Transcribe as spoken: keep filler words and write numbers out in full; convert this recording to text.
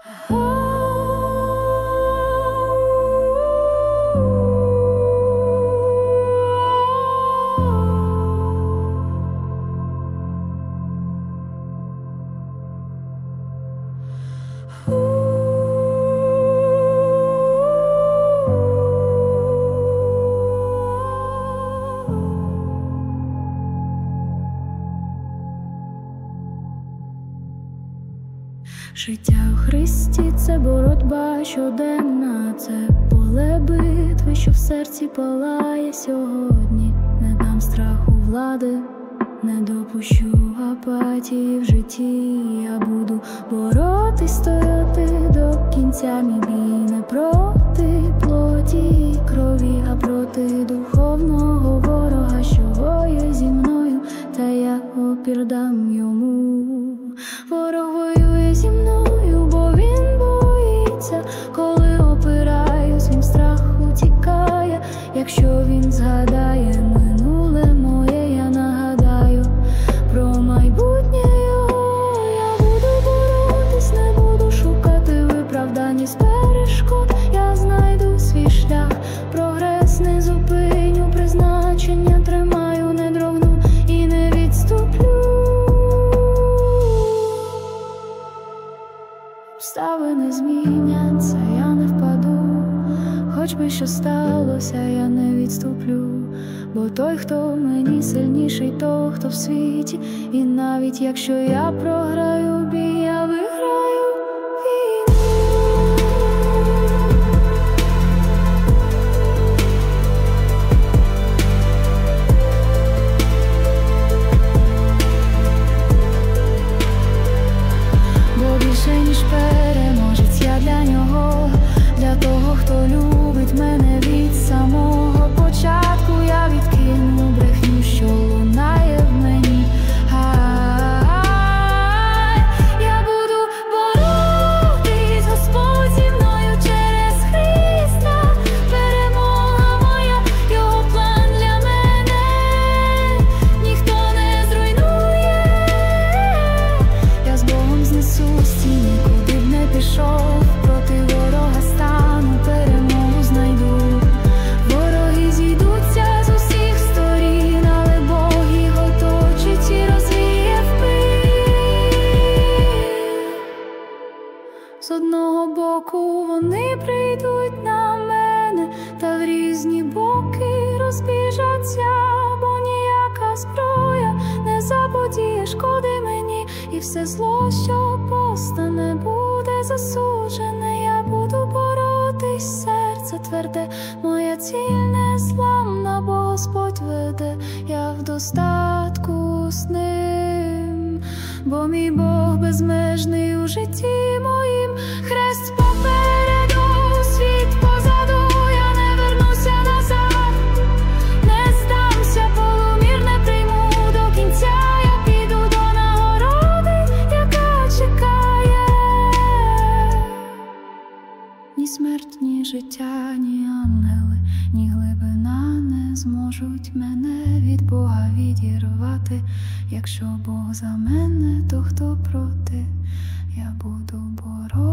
Життя у Христі – це боротьба щоденна, це поле битви, що в серці палає сьогодні. Не дам страху влади, не допущу апатії в житті. Я буду боротись, стояти до кінця. Мій бій не проти плоті і крові, а проти духовного ворога, що воює зі мною, та я опір дам йому. Ворог воює зі мною, бо він боїться, коли опираюсь, він страху тікає. Якщо він згадає минуле моє, я нагадаю про майбутнє його. Я буду боротись, не буду шукати виправдань з перешкод. Я знайду свій шлях, прогрес не зупиню, призначення тримаю, не дрогну і не відступлю. Обставини зміняться, я не впаду, хоч би що сталося, я не відступлю. Бо той, хто мені сильніший, той, хто в світі. І навіть якщо я програю бій, я виграю війну. Бо більше ніж переможець я для нього, для того, хто любить мене від самого початку. Я відкину брехню, що лунає в мені. Ай, я буду боротись, Господь зі мною через Христа. Перемога моя, його план для мене ніхто не зруйнує. Я з Богом знесу стіни, куди б не пішов, проти ворога стану, перемогу знайду. Вороги зійдуться з усіх сторін, але Бог їх оточить і розвіє в пил. З одного боку вони прийдуть на мене, та в різні боки розбіжаться, бо ніяка зброя не заподіє шкоди мені, і все зло, що постане, буде засуджене. Я буду боротись, серце тверде, моя ціль незламна, бо Господь веде, я в достатку з ним, бо мій Бог безмежний у житті моїм. Хрест попереду, світ позаду, я не вернуся назад, не здамся, полумір не прийму до кінця. Я піду до нагороди, яка чекає. Ні смерть, ні життя, ні ангели, ні глибина не зможуть мене від Бога відірвати. Якщо Бог за мене, то хто проти? Я буду боротися.